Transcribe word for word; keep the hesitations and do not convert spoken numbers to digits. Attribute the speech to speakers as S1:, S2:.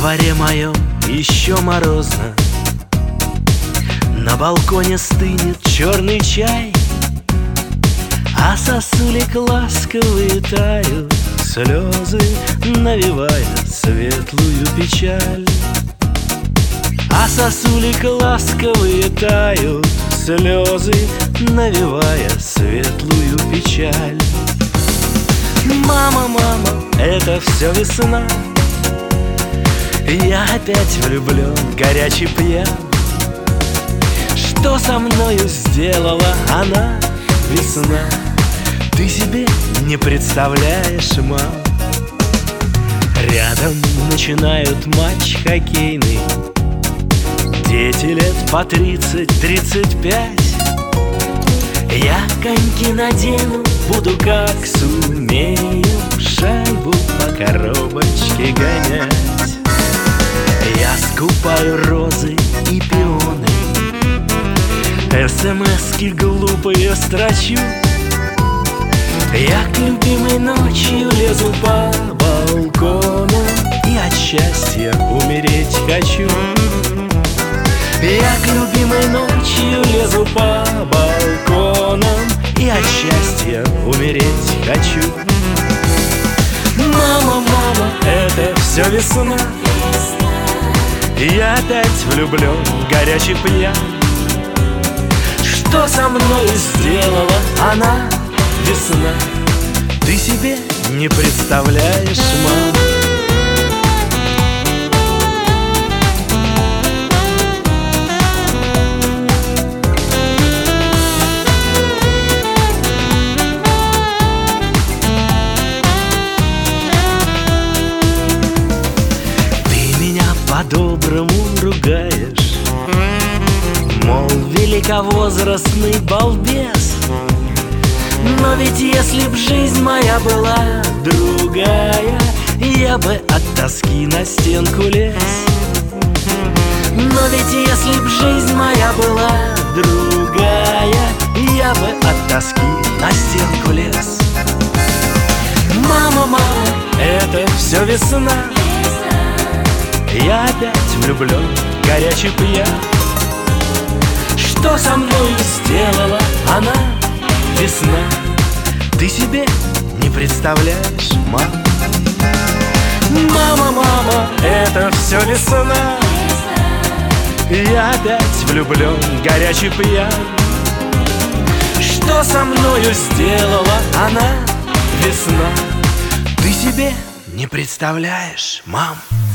S1: дворе моем еще морозно, на балконе стынет черный чай, а сосулек ласковые тают, слезы навевая светлую печаль. А сосулек ласковые тают, слезы навевая светлую печаль. Мама, мама, это все весна, я опять влюблен, горячий пьян. Что со мною сделала она, весна, ты себе не представляешь, мам. Рядом начинают матч хоккейный, дети лет по тридцать-тридцать пять. Я коньки надену, буду как сумею шайбу по коробочке гонять. Я скупаю розы и пионы, эс-эм-эски глупые строчу. Я к любимой ночью лезу по балкону и от счастья умереть хочу. Я к любимой ночью лезу по балконам и от счастья умереть хочу. Мама, мама, это все весна, я опять влюблен, горячий пьян. Что со мной сделала она, весна, ты себе не представляешь, мам. По-доброму ругаешь, мол, великовозрастный балбес. Но ведь если б жизнь моя была другая, я бы от тоски на стенку лез. Но ведь если б жизнь моя была другая, я бы от тоски на стенку лез. Мама, мама, это все весна, я опять влюблен, горячий пьян. Что со мною сделала она, весна, ты себе не представляешь, мам. Мама, мама, это все весна, я опять влюблен, горячий пьян. Что со мною сделала она, весна, ты себе не представляешь, мам.